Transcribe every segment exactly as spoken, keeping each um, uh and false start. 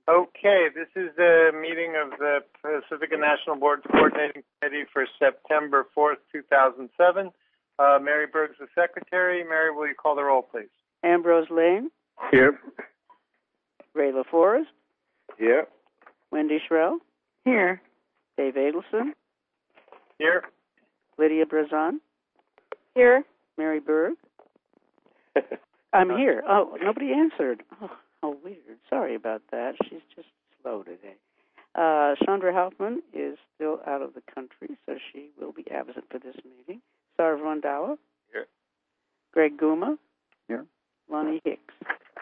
Okay, this is the meeting of the Pacifica National Board's Coordinating Committee for September fourth, two thousand seven. Uh, Mary Berg's the secretary. Mary, will you call the roll, please? Ambrose Lane. Here. Ray LaForest. Here. Wendy Shrell. Here. Dave Adelson. Here. Lydia Brazan. Here. Mary Berg. I'm here. Oh, nobody answered. Oh, how weird. Sorry about that. She's just slow today. Uh, Chandra Hoffman is still out of the country, so she will be absent for this meeting. Sarv Randhawa. Here. Greg Guma. Here. Lonnie Hicks.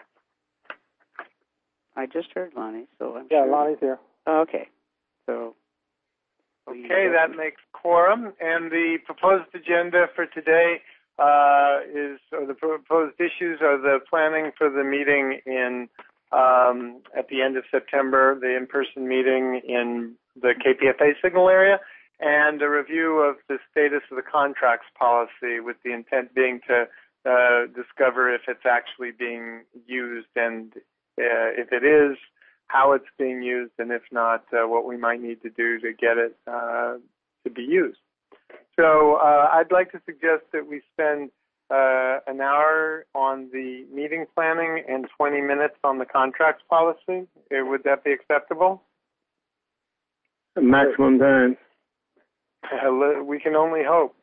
I just heard Lonnie, so I'm Yeah, sure. Lonnie's here. Okay. So. Okay, that makes quorum. And the proposed agenda for today uh, is, or the proposed issues are the planning for the meeting in um, at the end of September, the in-person meeting in the K P F A signal area, and a review of the status of the contracts policy, with the intent being to uh, discover if it's actually being used, and uh, if it is, how it's being used, and if not, uh, what we might need to do to get it uh, to be used. So uh, I'd like to suggest that we spend uh, an hour on the meeting planning and twenty minutes on the contracts policy. Uh, would that be acceptable? Maximum time. Uh, we can only hope.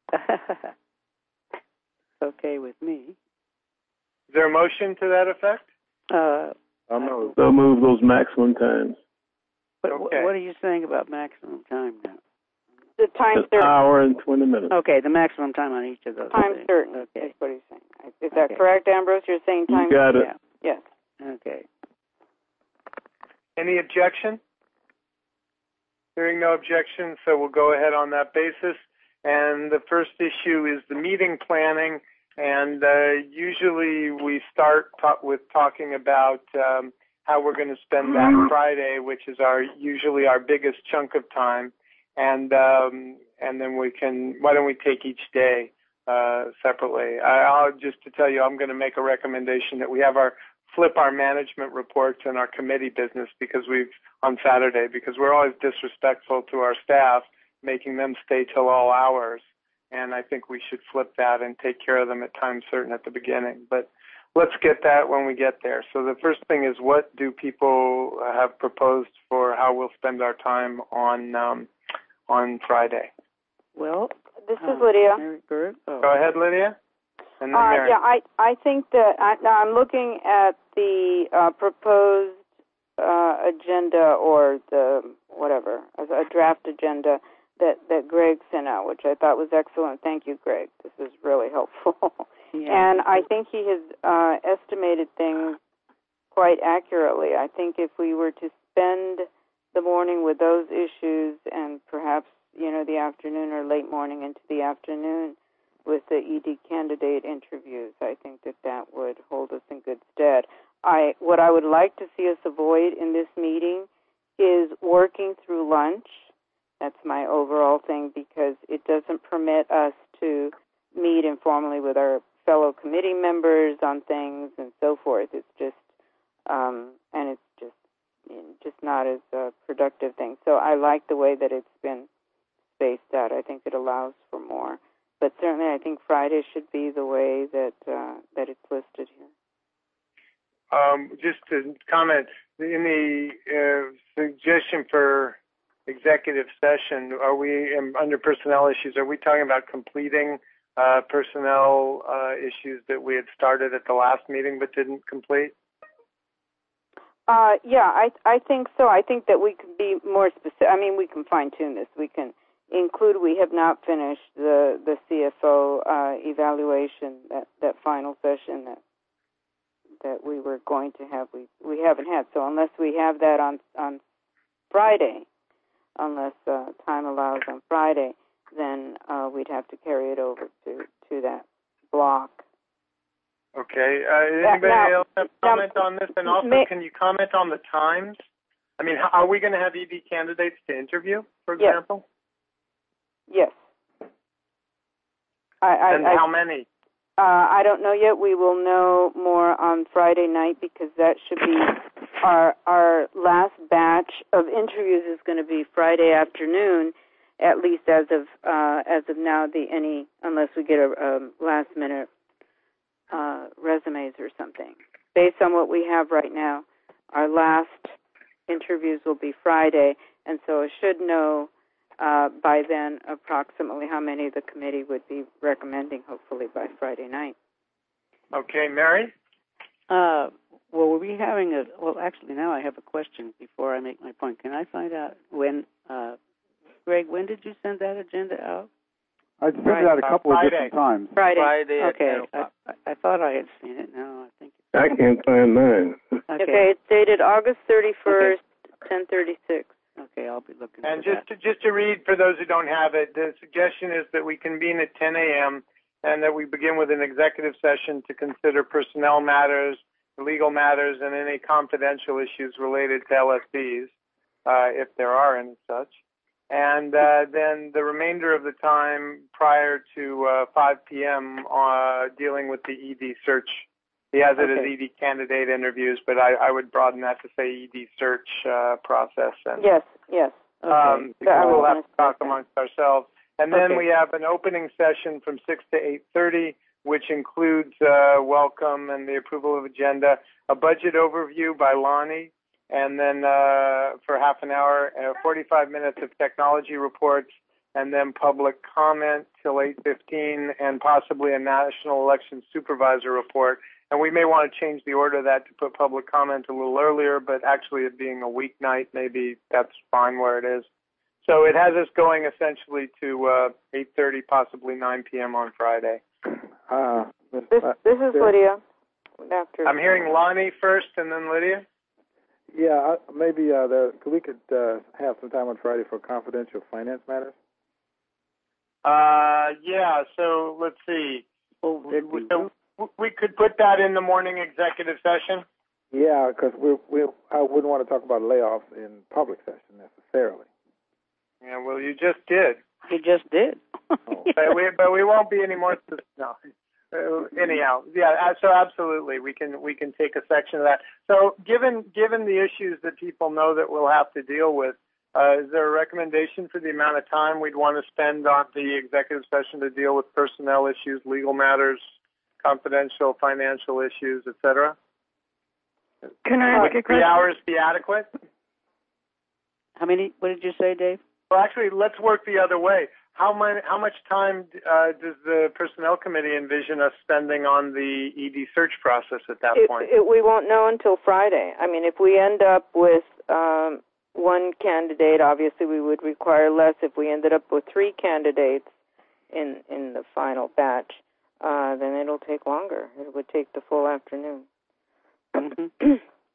Okay with me. Is there a motion to that effect? Uh, I'll move. They'll move those maximum times. But Okay. what are you saying about maximum time now? The time An certain. hour and twenty minutes. Okay, the maximum time on each of those. Time things. certain Okay. is what he's saying. Is that Okay. correct, Ambrose? You're saying time You got certain? it. Yeah. Yes. Okay. Any objection? Hearing no objection, so we'll go ahead on that basis. And the first issue is the meeting planning. And uh, usually we start ta- with talking about um, how we're going to spend that Friday, which is our usually our biggest chunk of time. And um, and then we can, why don't we take each day uh, separately? I, I'll just to tell you, I'm going to make a recommendation that we have our flip our management reports and our committee business because we've on Saturday because we're always disrespectful to our staff, making them stay till all hours. And I think we should flip that and take care of them at times certain at the beginning. But let's get that when we get there. So the first thing is, what do people have proposed for how we'll spend our time on um, on Friday? Well, This uh, is Lydia. Mary Berg. Oh. Go ahead, Lydia. And then Uh, Mary. yeah, I I think that I, now I'm looking at the uh, proposed uh, agenda or the whatever a draft agenda that that Greg sent out, which I thought was excellent. Thank you, Greg. This is really helpful. Yeah. And I think he has uh, estimated things quite accurately. I think if we were to spend the morning with those issues and perhaps, you know, the afternoon or late morning into the afternoon with the E D candidate interviews, I think that that would hold us in good stead. I what I would like to see us avoid in this meeting is working through lunch. That's my overall thing, because it doesn't permit us to meet informally with our fellow committee members on things and so forth. It's just, um, and it's just, you know, just not as a productive thing. So I like the way that it's been spaced out. I think it allows for more. But certainly, I think Friday should be the way that uh, that it's listed here. Um, just to comment, in the uh, suggestion for executive session, are we um, under personnel issues? Are we talking about completing uh, personnel uh, issues that we had started at the last meeting but didn't complete? Uh, yeah, I I think so. I think that we can be more specific. I mean, we can fine tune this. We can include. We have not finished the the C F O uh, evaluation, that that final session that that we were going to have. We we haven't had. So unless we have that on on Friday, unless uh, time allows on Friday, then uh, we'd have to carry it over to, to that block. Okay. Uh, anybody now, else have comment now, on this? And also, may, can you comment on the times? I mean, how, are we going to have E D candidates to interview, for yes. example? Yes. I, I, and I, how many? Uh, I don't know yet. We will know more on Friday night, because that should be our our last batch of interviews is going to be Friday afternoon, at least as of uh, as of now. The any unless we get a, a last minute uh, resumes or something. Based on what we have right now, our last interviews will be Friday, and so I should know uh, by then approximately how many the committee would be recommending. Hopefully by Friday night. Okay, Mary. Uh, well, we'll be having a. Well, actually, now I have a question before I make my point. Can I find out when, uh, Greg? When did you send that agenda out? I sent it out a couple uh, of different times. Friday. Friday at Okay, ten o'clock. I, I thought I had seen it. No, I think. I can't find mine. Okay. Okay, it's dated August thirty-first, ten thirty-six. Okay, I'll be looking. And for just to, just to read for those who don't have it, the suggestion is that we convene at ten a.m. and that we begin with an executive session to consider personnel matters, legal matters, and any confidential issues related to L S Ds, uh, if there are any such. And uh, then the remainder of the time prior to uh, five p.m. Uh, dealing with the E D search. He has it Okay. as E D candidate interviews, but I, I would broaden that to say E D search uh, process. And, Yes, yes. Okay. Um, So I we'll would have to wanna talk say that. amongst ourselves. And then Okay. we have an opening session from six to eight thirty, which includes uh, welcome and the approval of agenda, a budget overview by Lonnie, and then uh, for half an hour, uh, forty-five minutes of technology reports, and then public comment till eight fifteen, and possibly a national election supervisor report. And we may want to change the order of that to put public comment a little earlier, but actually it being a weeknight, maybe that's fine where it is. So it has us going essentially to uh, eight thirty, possibly nine p.m. on Friday. Uh, This this is Lydia. After I'm hearing Lonnie first and then Lydia. Yeah, I- maybe uh, there, we could uh, have some time on Friday for confidential finance matters. Uh, yeah, so let's see. Oh, there'd be So we could put that in the morning executive session. Yeah, because we we I wouldn't want to talk about layoffs in public session necessarily. Yeah, well, you just did. You just did. Oh. But we, but we won't be any more. No. Uh, anyhow, yeah. uh, So absolutely, we can we can take a section of that. So given given the issues that people know that we'll have to deal with, uh, is there a recommendation for the amount of time we'd want to spend on the executive session to deal with personnel issues, legal matters, confidential financial issues, et cetera? Can I Would ask a three question? hours be adequate? How many? What did you say, Dave? Well, actually, let's work the other way. How much how much time uh, does the personnel committee envision us spending on the E D search process at that It, point? it, we won't know until Friday. I mean, if we end up with um, one candidate, obviously we would require less. If we ended up with three candidates in in the final batch, uh, then it'll take longer. It would take the full afternoon. Mm-hmm.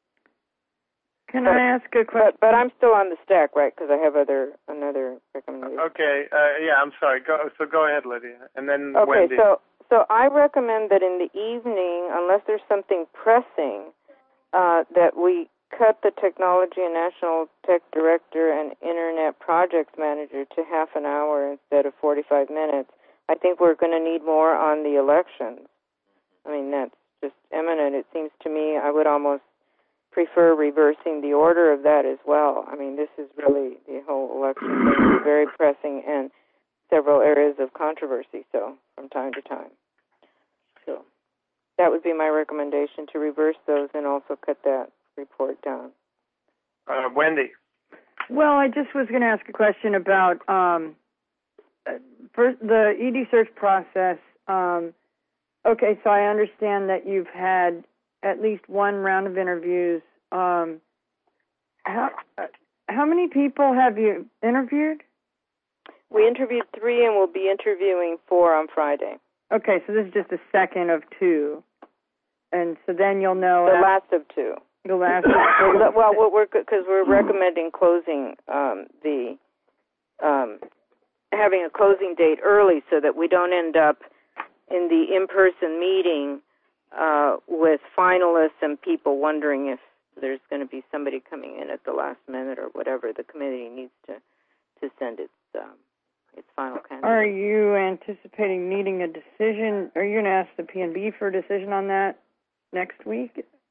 Can But- I ask a question? But but I'm still on the stack, right? Because I have other another recommendation. Okay, uh, yeah, I'm sorry. Go, so go ahead, Lydia, and then Okay, Wendy. so so I recommend that in the evening, unless there's something pressing, uh, that we cut the technology and national tech director and internet projects manager to half an hour instead of forty-five minutes. I think we're going to need more on the elections. I mean, that's just imminent. It seems to me I would almost prefer reversing the order of that as well. I mean, this is really, the whole election thing is very pressing and several areas of controversy, so, from time to time. So, that would be my recommendation, to reverse those and also cut that report down. Uh, Wendy. Well, I just was going to ask a question about um, uh, first the E D search process. Um, okay, so I understand that you've had at least one round of interviews. Um, how uh, how many people have you interviewed? We interviewed three and we'll be interviewing four on Friday. Okay, so this is just the second of two, and so then you'll know The after, last of two. the last of two. Well, what we're because we're recommending closing um, the um, having a closing date early so that we don't end up in the in-person meeting uh, with finalists and people wondering if there's going to be somebody coming in at the last minute or whatever. The committee needs to to send its um, its final candidate. Are you anticipating needing a decision? Are you going to ask the P N B for a decision on that next week?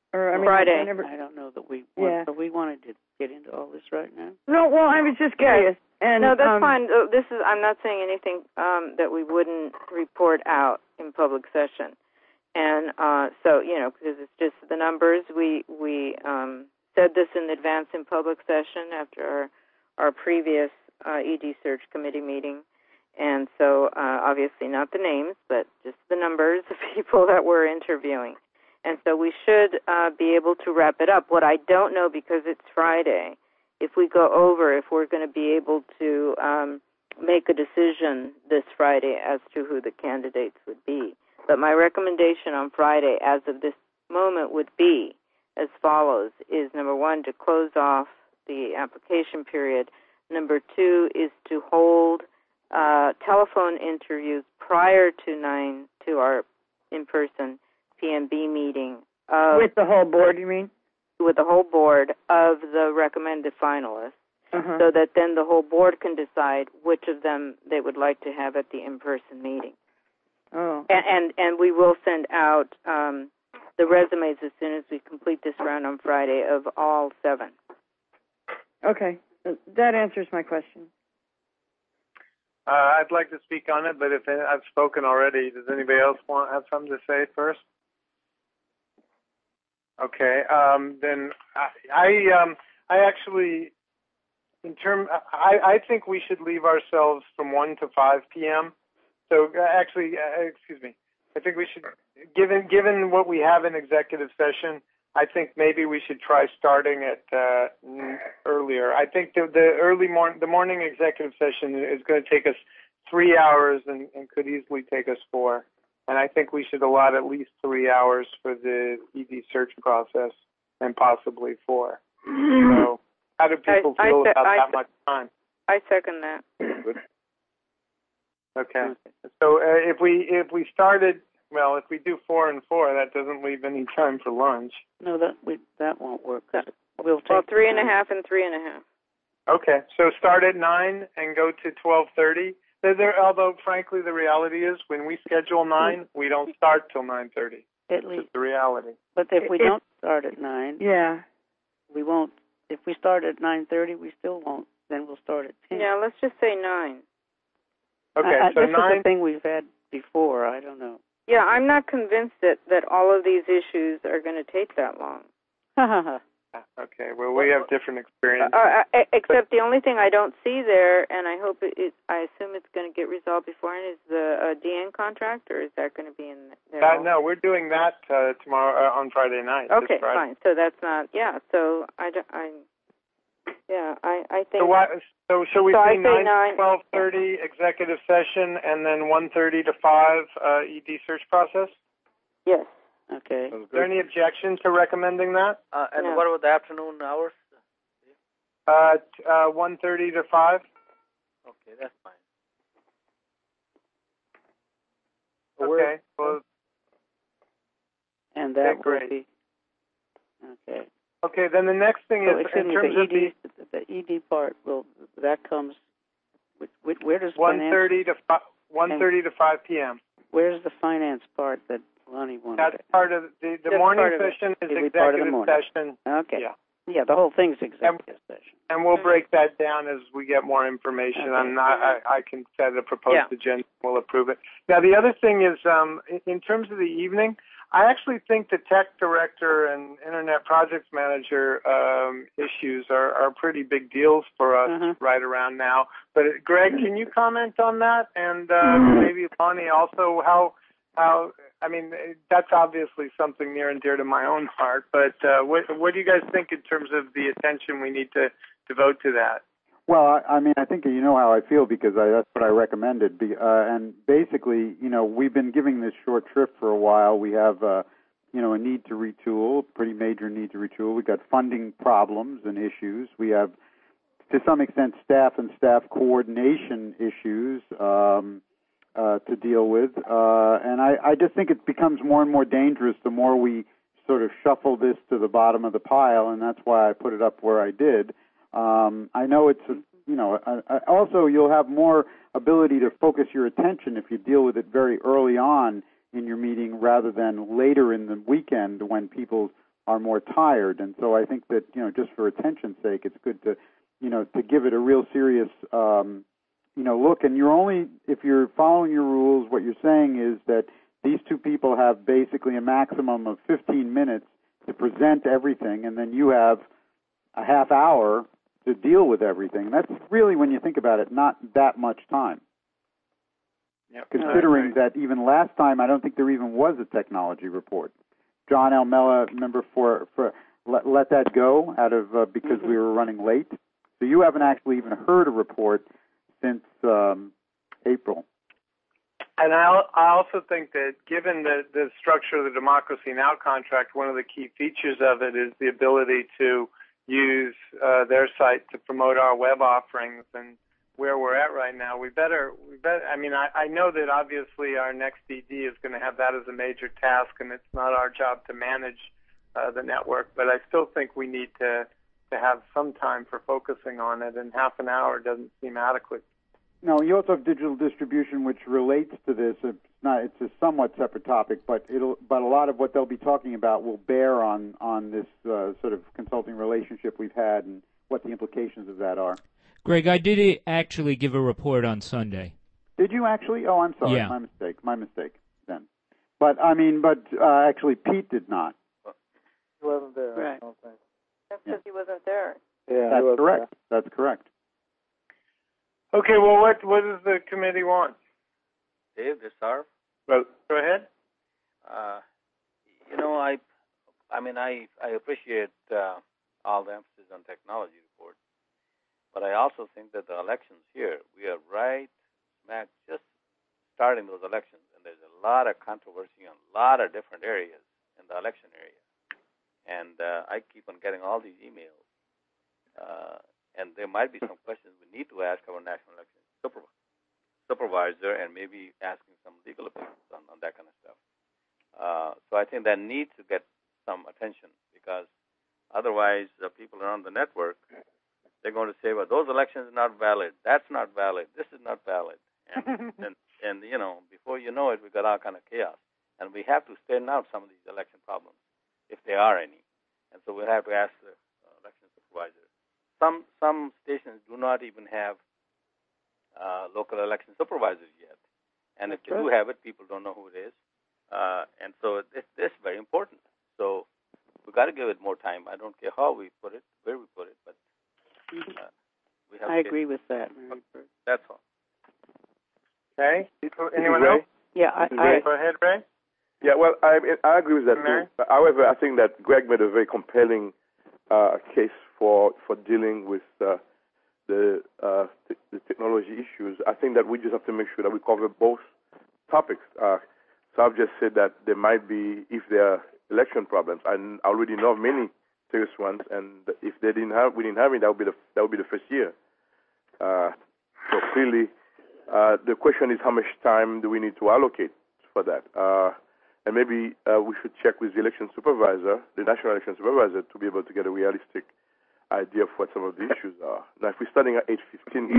Or I mean, Friday. I, never... I don't know that we Yeah. want, but we wanted to get into all this right now. No, well, I was just curious. And no, that's um, fine. Uh, This is. I'm not saying anything um, that we wouldn't report out in public session, and uh, so you know, because it's just the numbers. We we um, said this in advance in public session after our our previous uh, E D search committee meeting, and so uh, obviously not the names, but just the numbers of people that we're interviewing, and so we should uh, be able to wrap it up. What I don't know, because it's Friday, if we go over, if we're going to be able to um, make a decision this Friday as to who the candidates would be. But my recommendation on Friday, as of this moment, would be as follows, is number one, to close off the application period. Number two is to hold uh, telephone interviews prior to nine, to our in-person P M B meeting. Of, with the whole board, you mean? with the whole board of the recommended finalists, Uh-huh. so that then the whole board can decide which of them they would like to have at the in-person meeting. Oh. And and, and we will send out um, the resumes as soon as we complete this round on Friday of all seven. Okay. That answers my question. Uh, I'd like to speak on it, but if I've spoken already, does anybody else want have something to say first? Okay, um, then I, I, um, I actually, in term, I, I think we should leave ourselves from one to five p.m. So uh, actually, uh, excuse me, I think we should, given given what we have in executive session, I think maybe we should try starting at uh, earlier. I think the, the early morning, the morning executive session is going to take us three hours and, and could easily take us four. And I think we should allot at least three hours for the E D search process, and possibly four. So, how do people I, feel I, about I, that much time? I second that. Okay. So uh, if we if we started, well, if we do four and four, that doesn't leave any time for lunch. No, that we that won't work. 'Cause we'll take Well, three and a time. half and three and a half. Okay. So start at nine and go to twelve thirty. There, there, although, frankly, the reality is when we schedule nine, we don't start till nine thirty. At It's least. the reality. But if we It- don't start at nine, Yeah. we won't. If we start at nine thirty, we still won't. Then we'll start at ten. Yeah, let's just say nine. Okay, I, I, so this nine. is a thing we've had before. I don't know. Yeah, I'm not convinced that, that all of these issues are going to take that long. Ha ha ha. Okay, well, we have different experience. Uh, uh, except the only thing I don't see there, and I hope it, it I assume it's going to get resolved beforehand, is the uh, D N contract, or is that going to be in there? Uh, no, we're doing that uh, tomorrow uh, on Friday night. this Okay, Friday. fine. So that's not. Yeah. So I, don't- I yeah, I, I think. So what? So shall we So I say say nine nine. to twelve thirty executive session, and then one thirty to five uh, E D search process? Yes. Okay. Is there any objection to recommending that? Uh, and No. what about the afternoon hours? Uh, t- uh, one thirty to five. Okay, that's fine. Okay. Well, And that Okay, will great. be. Okay. okay. Then the next thing So is excuse in me, terms the of the E D, the E D part will that comes. Which, which, where does one finance? thirty to fi- one thirty to five p.m. Where's the finance part that Lonnie wanted? That's part of the the That's morning part of it. session is It'll be part of the executive morning. session. Okay. Yeah. Yeah, the whole thing's executive session. And we'll break that down as we get more information. Okay. I'm not, I, I can set a proposed Yeah. agenda. We'll approve it. Now, the other thing is, um, in, in terms of the evening, I actually think the tech director and internet projects manager um, issues are, are pretty big deals for us Uh-huh. right around now. But uh, Greg, can you comment on that? And uh, maybe Lonnie also, how how I mean, that's obviously something near and dear to my own heart, but uh, what, what do you guys think in terms of the attention we need to devote to that? Well, I, I mean, I think you know how I feel because I, that's what I recommended. Be, uh, and basically, you know, we've been giving this short trip for a while. We have, uh, you know, a need to retool, pretty major need to retool. We've got funding problems and issues. We have, to some extent, staff and staff coordination issues um, uh, to deal with. Uh, and I, I just think it becomes more and more dangerous the more we sort of shuffle this to the bottom of the pile, and that's why I put it up where I did. Um, I know it's, a, you know, a, a, also you'll have more ability to focus your attention if you deal with it very early on in your meeting rather than later in the weekend when people are more tired. And so I think that, you know, just for attention's sake, it's good to, you know, to give it a real serious, um, you know, look. And you're only, if you're following your rules, what you're saying is that these two people have basically a maximum of fifteen minutes to present everything, and then you have a half hour to deal with everything. That's really, when you think about it, not that much time. Yep. Considering that even last time, I don't think there even was a technology report. John Almella, remember, for, for let, let that go out of uh, because mm-hmm. we were running late. So you haven't actually even heard a report since um, April. And I, I also think that given the, the structure of the Democracy Now! Contract, one of the key features of it is the ability to use uh, their site to promote our web offerings. And where we're at right now, we better, we better I mean, I, I know that obviously our next D D is going to have that as a major task, and it's not our job to manage uh, the network, but I still think we need to, to have some time for focusing on it, and half an hour doesn't seem adequate. No, you also have digital distribution, which relates to this. It's not, it's a somewhat separate topic, but it'll, but a lot of what they'll be talking about will bear on, on this uh, sort of consulting relationship we've had and what the implications of that are. Greg, I did actually give a report on Sunday. Did you actually? Oh, I'm sorry. Yeah. My mistake. My mistake then. But, I mean, but uh, actually Pete did not. He wasn't there. Right. I don't think. That's because he wasn't there. Yeah, That's he wasn't correct. That's correct. Okay, well, what what does the committee want? Dave, this Sarv? Well, go ahead. Uh, you know, I, I mean, I, I appreciate uh, all the emphasis on technology report, but I also think that the elections here, we are right smack just starting those elections, and there's a lot of controversy on a lot of different areas in the election area. And uh, I keep on getting all these emails. Uh, and there might be some questions we need to ask our national election super, supervisor and maybe asking some legal opinions on, on that kind of stuff. Uh, so I think that needs to get some attention, because otherwise uh, people around the network, they're going to say, well, those elections are not valid. That's not valid. This is not valid. And, and, and, you know, before you know it, we've got all kind of chaos. And we have to straighten out some of these election problems, if there are any. And so we'll have to ask the uh, election supervisor. Some some stations do not even have uh, local election supervisors yet. And if they do have it, people don't know who it is. Uh, and so this, this is very important. So we've got to give it more time. I don't care how we put it, where we put it, but uh, we have I to agree with that. That's all. Okay. Anyone else? Yeah, I, I Go ahead, Ray. Yeah, well, I I agree with that Mary? too. However, I think that Greg made a very compelling uh, case for for dealing with uh, the uh, t- the technology issues. I think that we just have to make sure that we cover both topics. Uh, so I've just said that there might be, if there are election problems, I already know of many serious ones, and if they didn't have, we didn't have it, that would be the that would be the first year. Uh, so clearly, uh, the question is how much time do we need to allocate for that? Uh, And maybe uh, we should check with the election supervisor, the national election supervisor, to be able to get a realistic idea of what some of the issues are. Now, if we're starting at eight fifteen,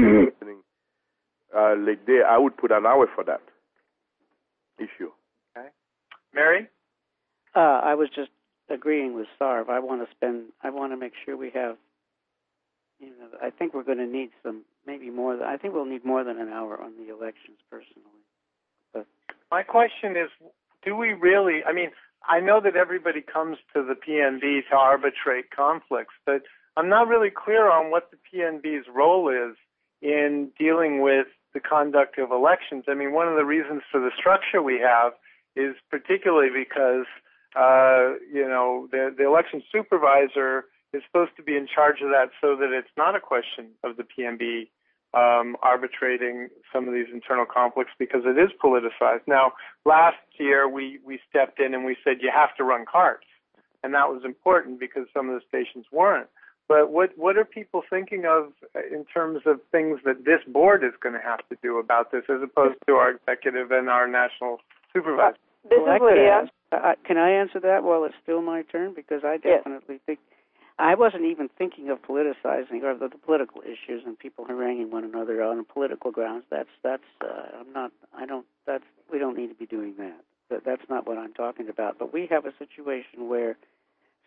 uh, late day, I would put an hour for that issue. Okay. Mary? Uh, I was just agreeing with Sarv. I want to spend. I want to make sure we have. You know, I think we're going to need some, maybe more. Than, I think we'll need more than an hour on the elections, personally. But my question is, do we really, I mean, I know that everybody comes to the P N B to arbitrate conflicts, but I'm not really clear on what the P N B's role is in dealing with the conduct of elections. I mean, one of the reasons for the structure we have is particularly because, uh, you know, the, the election supervisor is supposed to be in charge of that so that it's not a question of the P N B Um, arbitrating some of these internal conflicts, because it is politicized. Now, last year we, we stepped in and we said you have to run cards, and that was important because some of the stations weren't. But what what are people thinking of in terms of things that this board is going to have to do about this, as opposed to our executive and our national supervisor? This well, is Lydia. ask, uh, can I answer that while it's still my turn? Because I definitely yes. think I wasn't even thinking of politicizing or the, the political issues and people haranguing one another on political grounds. That's that's uh, I'm not. I don't. That's we don't need to be doing that. that. That's not what I'm talking about. But we have a situation where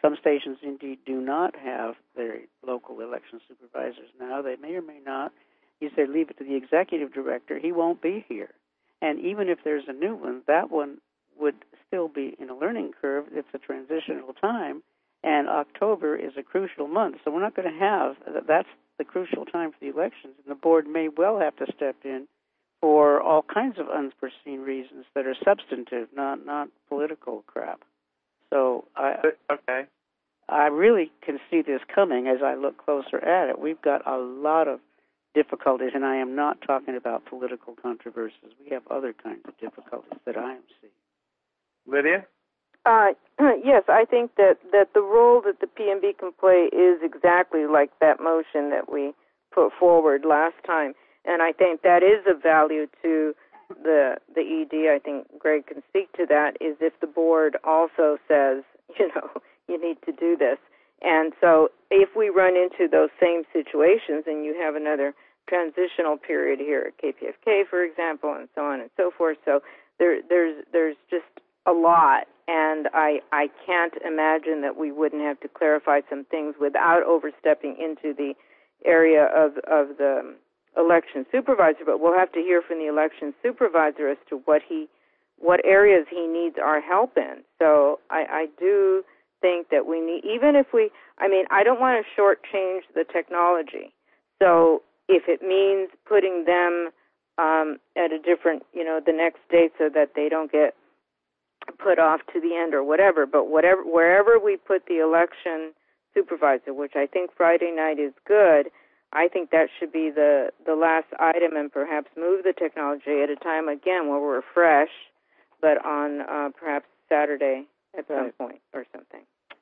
Some stations indeed do not have their local election supervisors now. They may or may not. You say leave it to the executive director. He won't be here. And even if there's a new one, that one would still be in a learning curve. It's a transitional time, and October is a crucial month. So we're not going to have, that's the crucial time for the elections, and the board may well have to step in for all kinds of unforeseen reasons that are substantive, not not political crap. So I okay. I really can see this coming as I look closer at it. We've got a lot of difficulties, and I am not talking about political controversies. We have other kinds of difficulties that I am seeing. Lydia? Uh, yes, I think that, that the role that the P M B can play is exactly like that motion that we put forward last time. And I think that is of value to the the E D. I think Greg can speak to that, is if the board also says, you know, you need to do this. And so if we run into those same situations and you have another transitional period here at K P F K, for example, and so on and so forth, so there, there's there's just a lot, and I I can't imagine that we wouldn't have to clarify some things without overstepping into the area of, of the election supervisor, but we'll have to hear from the election supervisor as to what he, what areas he needs our help in. So I, I do think that we need, even if we, I mean, I don't want to shortchange the technology. So if it means putting them um, at a different, you know, the next date so that they don't get put off to the end or whatever, but whatever, wherever we put the election supervisor, which I think Friday night is good, I think that should be the, the last item, and perhaps move the technology at a time, again, where we're fresh, but on uh, perhaps Saturday at some Right. point or something.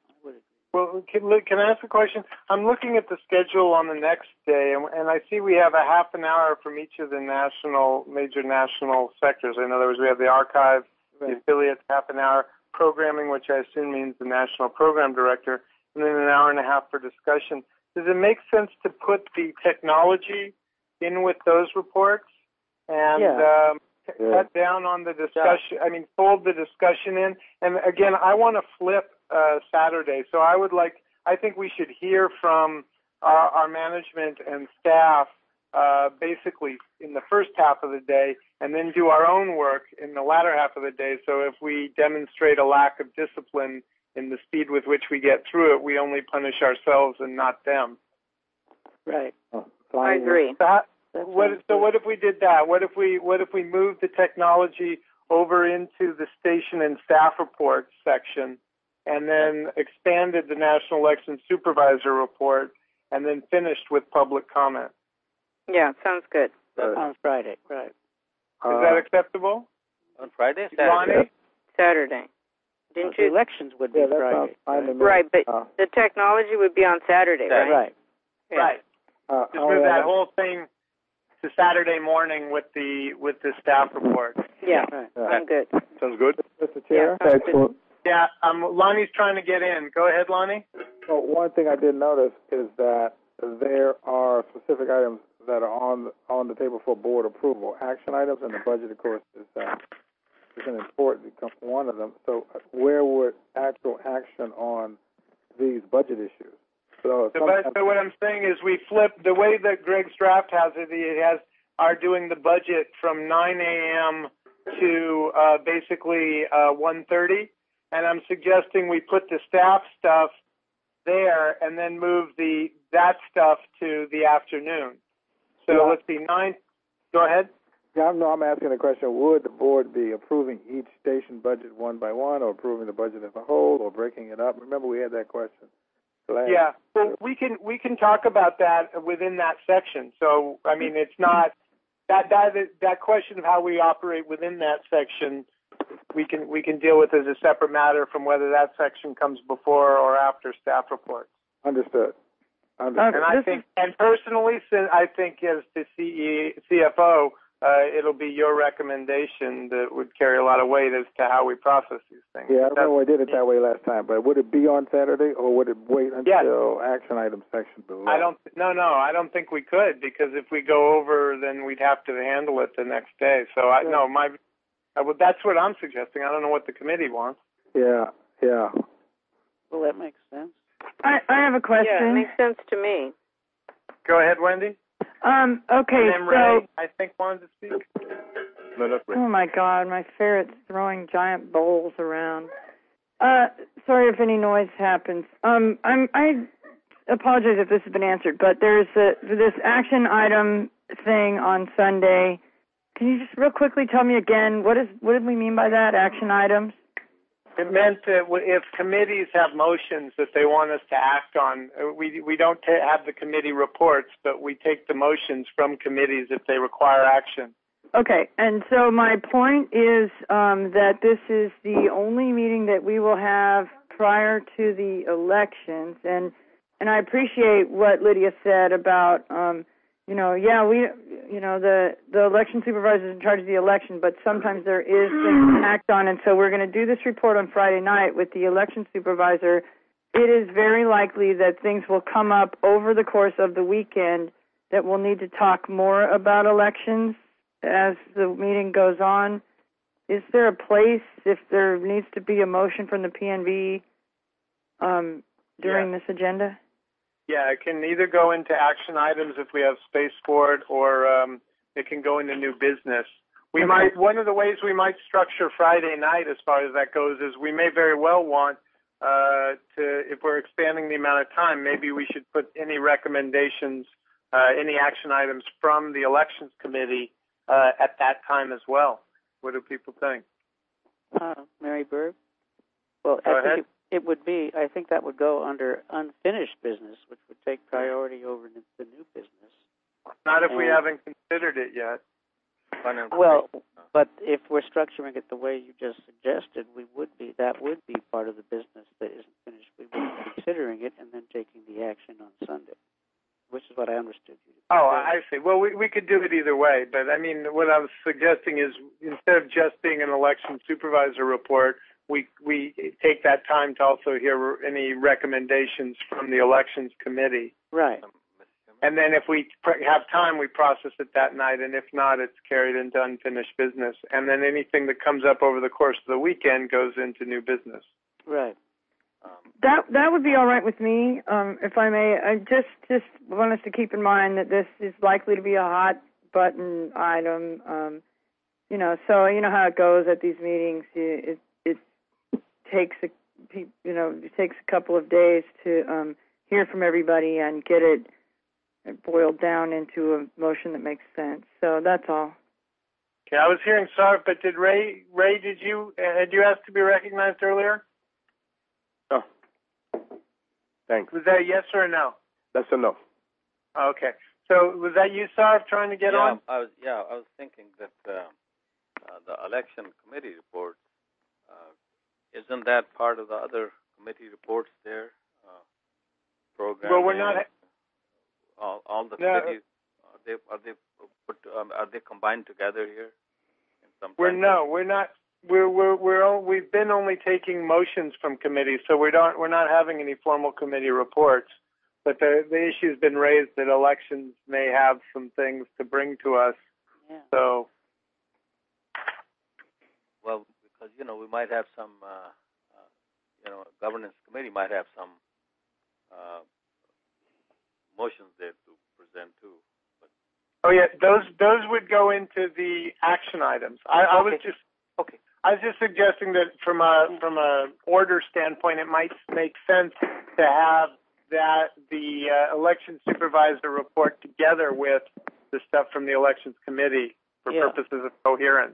Well, can, can I ask a question? I'm looking at the schedule on the next day, and, and I see we have a half an hour from each of the national, major national sectors. In other words, we have the archive, Right. the affiliates, half an hour, programming, which I assume means the national program director, and then an hour and a half for discussion. Does it make sense to put the technology in with those reports and Yeah. um, Yeah. cut down on the discussion? I mean, fold the discussion in. And again, I want to flip uh, Saturday, so I would like. I think we should hear from our, our management and staff uh, basically in the first half of the day, and then do our own work in the latter half of the day. So if we demonstrate a lack of discipline in the speed with which we get through it, we only punish ourselves and not them. Right. Oh, I agree. That, That what, sounds so good. what if we did that? What if we what if we moved the technology over into the station and staff reports section, and then expanded the National Election Supervisor report, and then finished with public comment? Yeah, sounds good. Uh, On Friday, right. Is Uh, that acceptable? On Friday, Lonnie? Saturday. Saturday. Didn't The you? elections would be yeah, that Friday. sounds fine to me. Right, but Uh, the technology would be on Saturday, right? Right. Yeah. Right. uh, Just oh, move yeah, that whole thing to Saturday morning with the with the staff report. Yeah, Right. yeah. I'm good. Sounds good. Mister Chair? Yeah, sounds good. Yeah, um, Lonnie's trying to get in. Go ahead, Lonnie. So one thing I did notice is that there are specific items that are on on the table for board approval. Action items, and the budget, of course, is uh, is an important one of them. So where would actual action on these budget issues? So, So, sometimes- but, so what I'm saying is we flip the way that Greg's draft has it. It has are doing the budget from nine a.m. to uh, basically uh, one thirty, and I'm suggesting we put the staff stuff there and then move the that stuff to the afternoon. So Yeah. let's see, nine. Go ahead. Yeah, I know I'm asking the question, would the board be approving each station budget one by one, or approving the budget as a whole, or breaking it up? Remember, we had that question last. Yeah, well, we can we can talk about that within that section. So, I mean, it's not that that that question of how we operate within that section. We can we can deal with as a separate matter from whether that section comes before or after staff reports. Understood. Understood. And I think, and personally, since I think as the C E, C F O, uh, it'll be your recommendation that would carry a lot of weight as to how we process these things. Yeah, I That's- remember we did it that way last time, but would it be on Saturday, or would it wait until action item section below? I don't. No, no, I don't think we could, because if we go over, then we'd have to handle it the next day. So I no, my. I would, that's what I'm suggesting. I don't know what the committee wants. Yeah, yeah. Well, that makes sense. I, I have a question. Yeah, it makes sense to me. Go ahead, Wendy. Um, okay, and then so... Ray, I think, wanted to speak. No, not Ray. Oh, my God, my ferret's throwing giant bowls around. Uh, sorry if any noise happens. Um, I'm, I apologize if this has been answered, but there's a, this action item thing on Sunday. Can you just real quickly tell me again, what is what did we mean by that, action items? It meant that if committees have motions that they want us to act on, we we don't ta- have the committee reports, but we take the motions from committees if they require action. Okay, and so my point is um, that this is the only meeting that we will have prior to the elections, and and I appreciate what Lydia said about, um, you know, yeah, we, you know, the the election supervisor is in charge of the election, but sometimes there is things to act on, and so we're going to do this report on Friday night with the election supervisor. It is very likely that things will come up over the course of the weekend that we'll need to talk more about elections as the meeting goes on. Is there a place, if there needs to be a motion from the P N V um, during Yeah. this agenda? Yeah, it can either go into action items if we have space for it, or um, it can go into new business. We Okay. might, one of the ways we might structure Friday night as far as that goes is we may very well want uh, to, if we're expanding the amount of time, maybe we should put any recommendations, uh, any action items from the elections committee uh, at that time as well. What do people think? Uh, Mary Berg? Well, Go I ahead. think it, it would be, I think that would go under unfinished business, which would take priority over the, the new business. Not if we And- haven't considered it yet. Well, but if we're structuring it the way you just suggested, we would be, that would be part of the business that isn't finished. We would be considering it and then taking the action on Sunday, which is what I understood you to say. Oh, I see. Well, we we could do it either way, but I mean, what I was suggesting is instead of just being an election supervisor report, we we take that time to also hear any recommendations from the elections committee. Right. And then if we pr- have time, we process it that night, and if not, it's carried into unfinished business. And then anything that comes up over the course of the weekend goes into new business. Right. That that would be all right with me, um, if I may. I just just want us to keep in mind that this is likely to be a hot button item. Um, you know, so you know how it goes at these meetings. It it, it takes a you know it takes a couple of days to um, hear from everybody and get it boiled down into a motion that makes sense. So that's all. Okay, I was hearing sorry, but did Ray Ray did you uh, had you asked to be recognized earlier? Oh, thanks. Was that a yes or a no? That's a no. Okay. So was that you, Sarv, trying to get yeah, on? I was, yeah, I was thinking that uh, uh, the election committee report, uh, isn't that part of the other committee reports there? Uh, program. Well, we're not. All, all the No. committees, are they are they put um, are they combined together here? In some We're time? no, we're not. We're we're we're all, we've been only taking motions from committees, so we don't we're not having any formal committee reports. But the the issue's been raised that elections may have some things to bring to us. Yeah. So Well, because you know we might have some, uh, uh, you know, governance committee might have some uh, motions there to present too. But oh yeah, those those would go into the action items. I, I was Okay. just okay. I was just suggesting that from a from a order standpoint, it might make sense to have that the uh, election supervisor report together with the stuff from the elections committee for Yeah. purposes of coherence.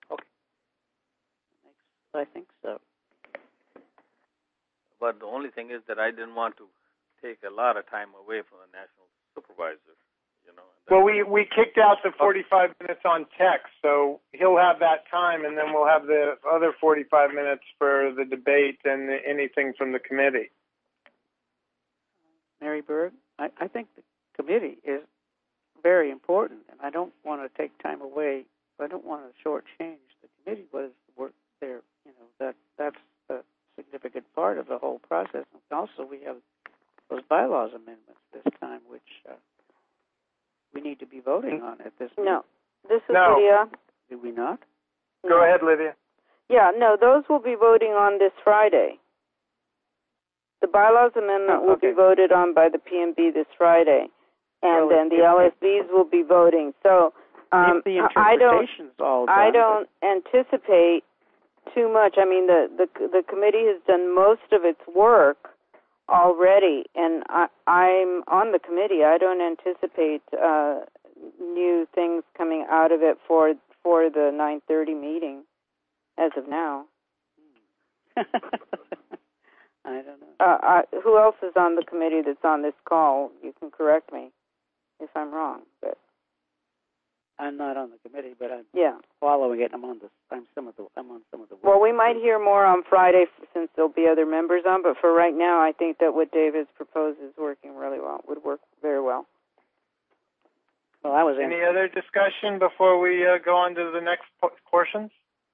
I think so. But the only thing is that I didn't want to take a lot of time away from the national supervisor. You know. and Well, that's- we we kicked out the forty-five minutes on text, so he'll have that time, and then we'll have the other forty-five minutes for the debate and anything from the committee. Mary Berg, I, I think the committee is very important, and I don't want to take time away. I don't want to shortchange the committee, but it's the work there. You know, that that's a significant part of the whole process. And also, we have those bylaws amendments this time, which uh, we need to be voting on at this No. meeting. This is No. Lydia. Do we not? Go No. ahead, Lydia. Yeah, no, those will be voting on this Friday. The bylaws amendment Oh, will okay. be voted on by the P M B this Friday, and Well, then the if- L S Bs will be voting. So um, if the I don't, interpretation's all done, I don't anticipate too much. I mean, the, the the committee has done most of its work already, and I, I'm on the committee. I don't anticipate uh, new things coming out of it for for the nine thirty meeting as of now. I don't know. Uh, I, who else is on the committee that's on this call? You can correct me if I'm wrong, but I'm not on the committee, but I'm yeah. following it. I'm on the. I'm some of the. I'm on some of the. Well, we might hear more on Friday since there'll be other members on, but for right now, I think that what Dave has proposed is working really well. Would work very well. Well, I was. Any other discussion before we uh, go on to the next po- portions?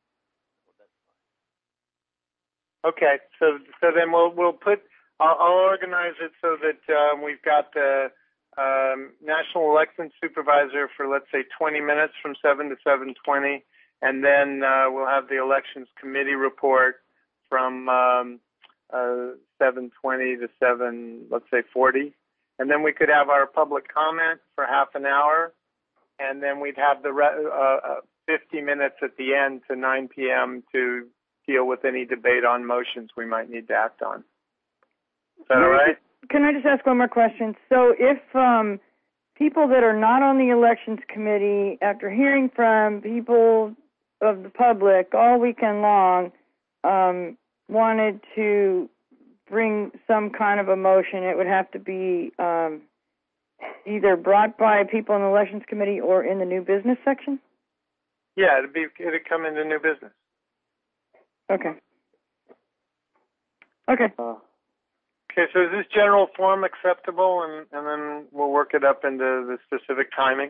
Okay, so so then we'll we'll put. I'll, I'll organize it so that um, we've got the um, national election supervisor for, let's say, twenty minutes from seven to seven twenty, and then uh, we'll have the elections committee report from um, uh, seven twenty to seven, let's say, forty, and then we could have our public comment for half an hour, and then we'd have the re- uh, fifty minutes at the end to nine p.m. to deal with any debate on motions we might need to act on. Is that all right? Can I just ask one more question? So if um, people that are not on the elections committee, after hearing from people of the public all weekend long, um, wanted to bring some kind of a motion, it would have to be um, either brought by people in the elections committee or in the new business section? Yeah, it'd be it'd come into new business. Okay. Okay. Uh, Okay, so is this general form acceptable, and, and then we'll work it up into the specific timing?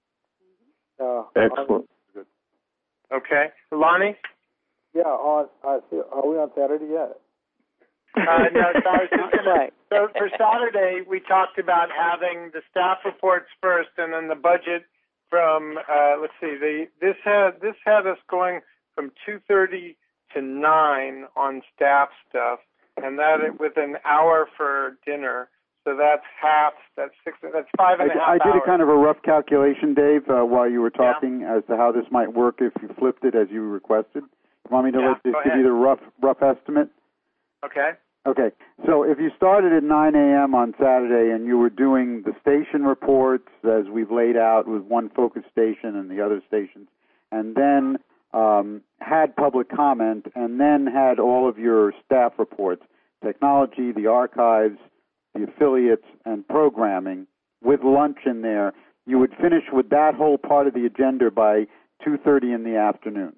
uh, Excellent. Okay. Lonnie? Yeah, on, I see, are we on Saturday yet? Uh, no, so I was just gonna, Right. so for Saturday, we talked about having the staff reports first, and then the budget from. Uh, let's see, the this had this had us going from two thirty to nine on staff stuff, and that it, with an hour for dinner. So that's half. That's six. That's five and I, a half I did hours. a kind of a rough calculation, Dave, uh, while you were talking, as to how this might work if you flipped it as you requested. You want me to Yeah, let, go just give ahead. you the rough rough estimate? Okay. Okay, so if you started at nine a.m. on Saturday and you were doing the station reports as we've laid out with one focus station and the other stations, and then um, had public comment, and then had all of your staff reports, technology, the archives, the affiliates, and programming, with lunch in there, you would finish with that whole part of the agenda by two thirty in the afternoon.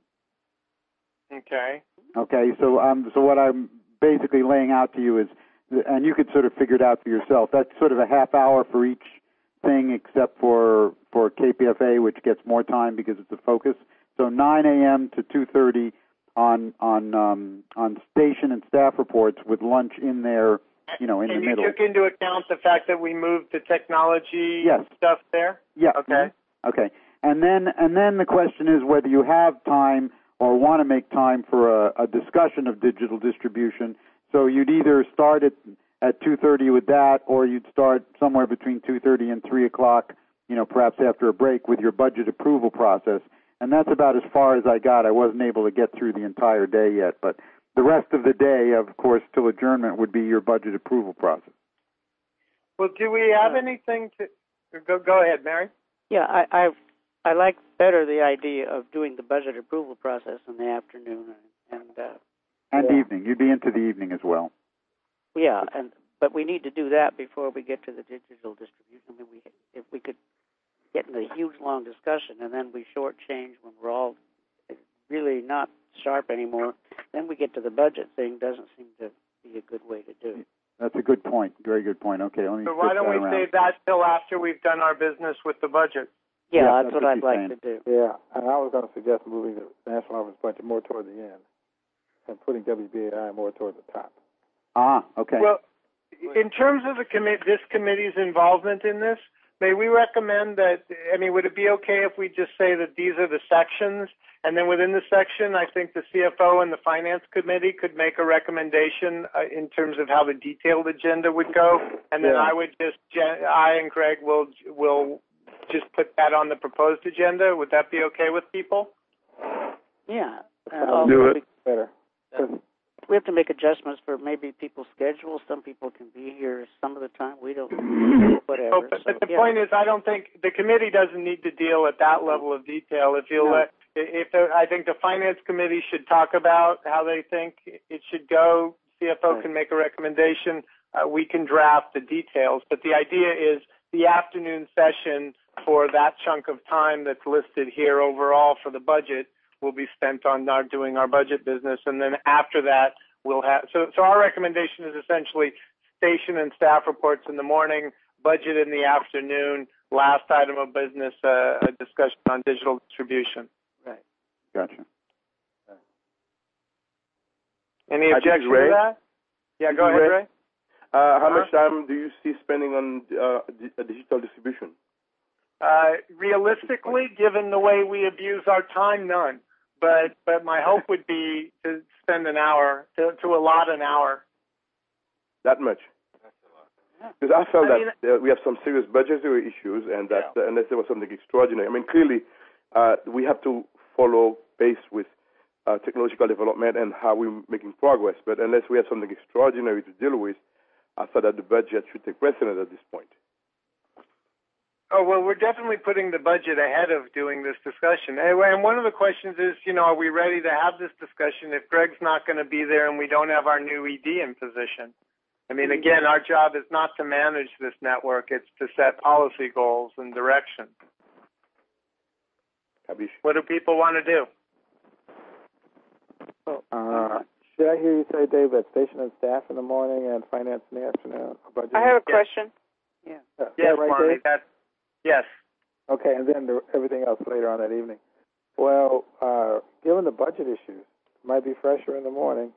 Okay. Okay, so um, so what I'm basically laying out to you is, and you could sort of figure it out for yourself, that's sort of a half hour for each thing except for, for K P F A, which gets more time because it's a focus. So nine a.m. to two thirty on on um, on station and staff reports with lunch in there, you know, in and the you middle. took into account the fact that we moved the technology Yes. stuff there? Yeah. Okay. Mm-hmm. Okay. And then and then the question is whether you have time or want to make time for a, a discussion of digital distribution. So you'd either start at at two thirty with that, or you'd start somewhere between two thirty and three o'clock, you know, perhaps after a break with your budget approval process. And that's about as far as I got. I wasn't able to get through the entire day yet, but the rest of the day, of course, till adjournment would be your budget approval process. Well, do we have anything to go? Go ahead, Mary. Yeah, I, I I like better the idea of doing the budget approval process in the afternoon, and, and uh, And Yeah. evening. You'd be into the evening as well. yeah, and but we need to do that before we get to the digital distribution. I mean, we if we could get in a huge long discussion and then we shortchange when we're all really not sharp anymore, then we get to the budget thing. Doesn't seem to be a good way to do it. That's a good point. Very good point. Okay, let me So flip why don't that we around. save that till after we've done our business with the budget? Yeah, Yeah, that's, that's what, what I'd she's like saying. to do. Yeah, and I was going to suggest moving the national office budget more toward the end and putting W B A I more toward the top. Ah, okay. Well, in terms of the commi- this committee's involvement in this, may we recommend that, I mean, would it be okay if we just say that these are the sections And then within the section, I think the C F O and the Finance Committee could make a recommendation uh, in terms of how the detailed agenda would go. And then Yeah. I would just, I and Greg will will just put that on the proposed agenda. Would that be okay with people? Yeah. Uh, Uh, also, Do it. we- Better. We have to make adjustments for maybe people's schedules. Some people can be here some of the time. We don't. Whatever. Oh, but, so, but the yeah. point is, I don't think the committee doesn't need to deal at that level of detail. If you No. let, if the, I think the Finance Committee should talk about how they think it should go. C F O Right. can make a recommendation. Uh, we can draft the details. But the idea is the afternoon session for that chunk of time that's listed here overall for the budget will be spent on our doing our budget business, and then after that we'll have. So, so our recommendation is essentially station and staff reports in the morning, budget in the afternoon, last item of business, uh, a discussion on digital distribution. Right. Gotcha. Any Uh, objection Ray? to that? Yeah, This go is ahead, Ray. Ray. Uh, how Uh-huh. much time do you see spending on uh, di- uh, digital distribution? Uh, realistically, given the way we abuse our time, none. But but my hope would be to spend an hour, to, to allot an hour. That much? Because I felt I mean, that uh, we have some serious budgetary issues, and that uh, unless there was something extraordinary, I mean, clearly uh, we have to follow pace with uh, technological development and how we're making progress. But unless we have something extraordinary to deal with, I thought that the budget should take precedence at this point. Oh, well, we're definitely putting the budget ahead of doing this discussion. Anyway, and one of the questions is, you know, are we ready to have this discussion if Greg's not going to be there and we don't have our new E D in position? I mean, again, our job is not to manage this network. It's to set policy goals and direction. Kabish. What do people want to do? Uh, should I hear you say, Dave, that station and staff in the morning and finance in the afternoon? or budget? I have a Yes. question. Yeah. Uh, is Yes, that right, Marnie, Dave? that, yes. Okay, and then the, everything else later on that evening. Well, uh, given the budget issues, it might be fresher in the morning.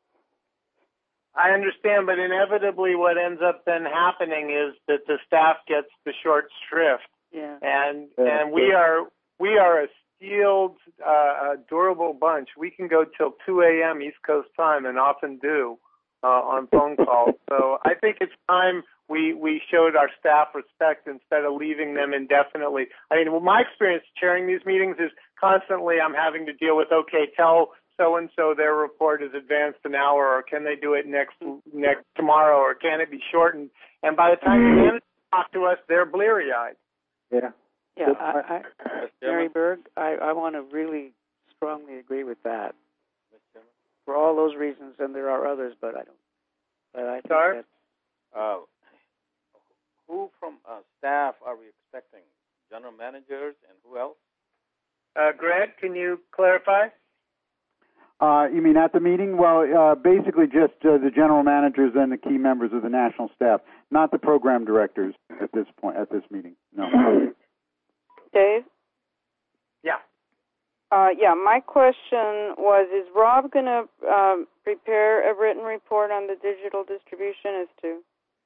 I understand, but inevitably what ends up then happening is that the staff gets the short shrift. Yeah. And Yeah, and we are we are a steeled, uh, a durable bunch. We can go till two a.m. East Coast time, and often do uh, on phone calls. So I think it's time we we showed our staff respect instead of leaving them indefinitely. I mean, well, my experience chairing these meetings is constantly I'm having to deal with, okay, tell so and so their report is advanced an hour, or can they do it next next tomorrow, or can it be shortened? And by the time the managers talk to us, they're bleary eyed. Yeah. Yeah, Good I, I, Mary Berg, I, I want to really strongly agree with that. For all those reasons, and there are others, but I don't. But I think Sorry? that, Uh, who from uh, staff are we expecting? General managers and who else? Uh, Greg, can you clarify? Uh, you mean at the meeting? Well, uh, basically just uh, the general managers and the key members of the national staff, not the program directors at this point, at this meeting. No. Dave? Yeah. Uh, yeah, my question was, is Rob going to um, prepare a written report on the digital distribution as to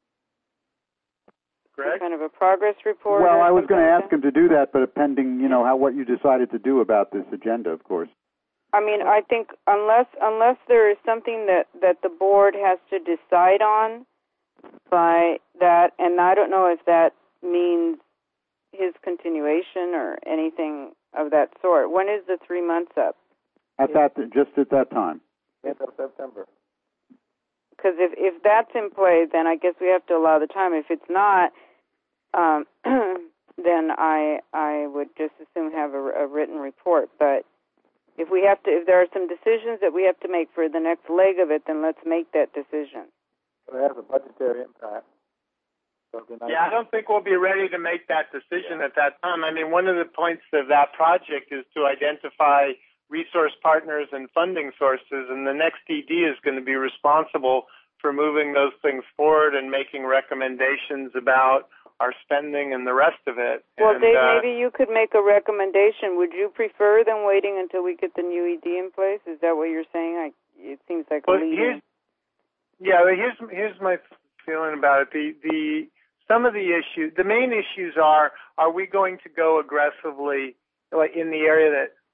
Greg? kind of a progress report? Well, or I was going to something like ask him to do that, but pending, you know, how what you decided to do about this agenda, of course. I mean, I think unless unless there is something that, that the board has to decide on by that, and I don't know if that means his continuation or anything of that sort. When is the three months up? At that, just at that time. End of September. Because if, if that's in play, then I guess we have to allow the time. If it's not, um, then I I would just assume have a, a written report. But if we have to, if there are some decisions that we have to make for the next leg of it, then let's make that decision. So it has a budgetary impact. So it'd be nice. Yeah, I don't think we'll be ready to make that decision at that time. I mean, one of the points of that project is to identify resource partners and funding sources, and the next E D is going to be responsible for moving those things forward and making recommendations about our spending and the rest of it. Well, and, Dave, uh, maybe you could make a recommendation. Would you prefer than waiting until we get the new E D in place? Is that what you're saying? I, it seems like a well, lead. here's, yeah, well, here's here's my feeling about it. The the some of the issues, the main issues are: are we going to go aggressively, like in the area that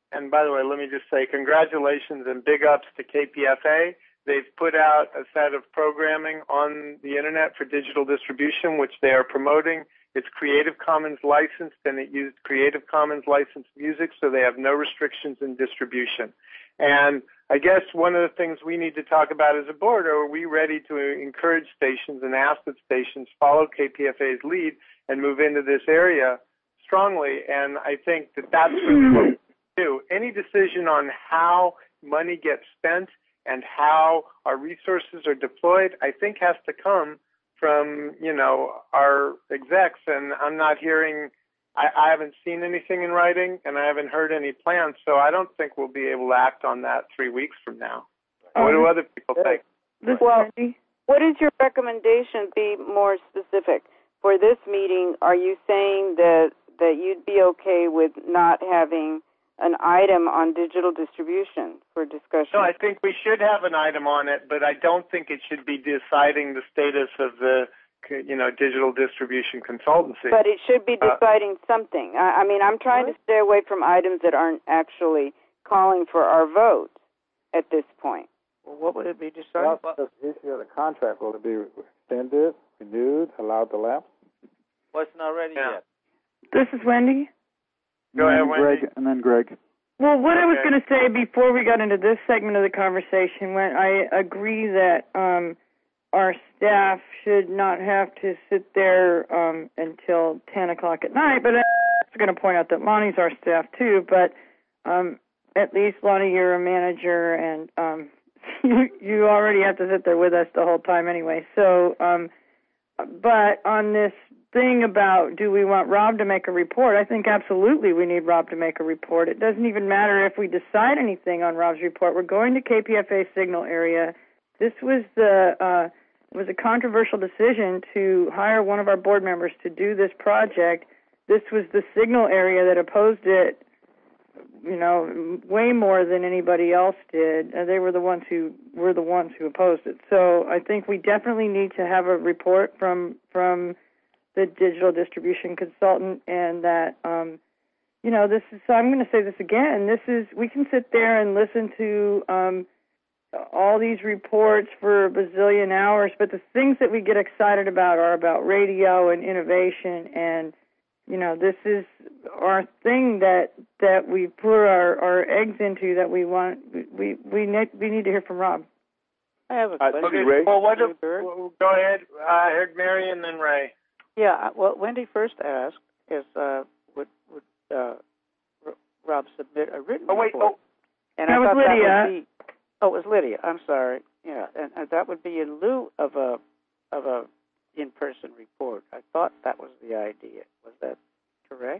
and by the way, let me just say congratulations and big ups to K P F A. They've put out a set of programming on the internet for digital distribution, which they are promoting. It's Creative Commons licensed, and it used Creative Commons licensed music, so they have no restrictions in distribution. And I guess one of the things we need to talk about as a board, are we ready to encourage stations and ask that stations follow K P F A's lead and move into this area strongly? And I think that that's really what we do. Any decision on how money gets spent and how our resources are deployed, I think has to come from, you know, our execs. And I'm not hearing, I, I haven't seen anything in writing, and I haven't heard any plans, so I don't think we'll be able to act on that three weeks from now. Um, what do other people think? Well, what is your recommendation? Be more specific. For this meeting, are you saying that, that you'd be okay with not having an item on digital distribution for discussion? No, I think we should have an item on it, but I don't think it should be deciding the status of the, you know, digital distribution consultancy. But it should be deciding uh, something. I, I mean, I'm trying to stay away from items that aren't actually calling for our vote at this point. Well, what would it be deciding? Well, the issue of the contract, will it be extended, renewed, allowed to lapse? Well, it's not ready yeah. yet. This is Wendy. Go ahead, Wendy. Greg, and then Greg. Well, what okay. I was going to say before we got into this segment of the conversation, when I agree that um, our staff should not have to sit there um, until ten o'clock at night, but I was going to point out that Lonnie's our staff too, but um, at least, Lonnie, you're a manager, and um, you, you already have to sit there with us the whole time anyway. So, um, but on this thing about do we want Rob to make a report, I think absolutely we need Rob to make a report. It doesn't even matter if we decide anything on Rob's report. We're going to K P F A signal area. This was the uh, it was a controversial decision to hire one of our board members to do this project. This was the signal area that opposed it, you know, way more than anybody else did. Uh, they were the ones who were the ones who opposed it. So I think we definitely need to have a report from from the digital distribution consultant, and that, um, you know, this is, so I'm going to say this again, this is, we can sit there and listen to um, all these reports for a bazillion hours, but the things that we get excited about are about radio and innovation, and, you know, this is our thing that, that we put our, our eggs into, that we want, we, we, need, we need to hear from Rob. I have a question. Okay, well, what if, well, go ahead, I heard Mary and then Ray. Yeah, well, Wendy first asked is uh, would would uh, Rob submit a written oh, wait, report? Oh, and that I was thought Lydia. That would be, oh, it was Lydia. I'm sorry. Yeah, and, and that would be in lieu of a of a in-person report. I thought that was the idea. Was that correct?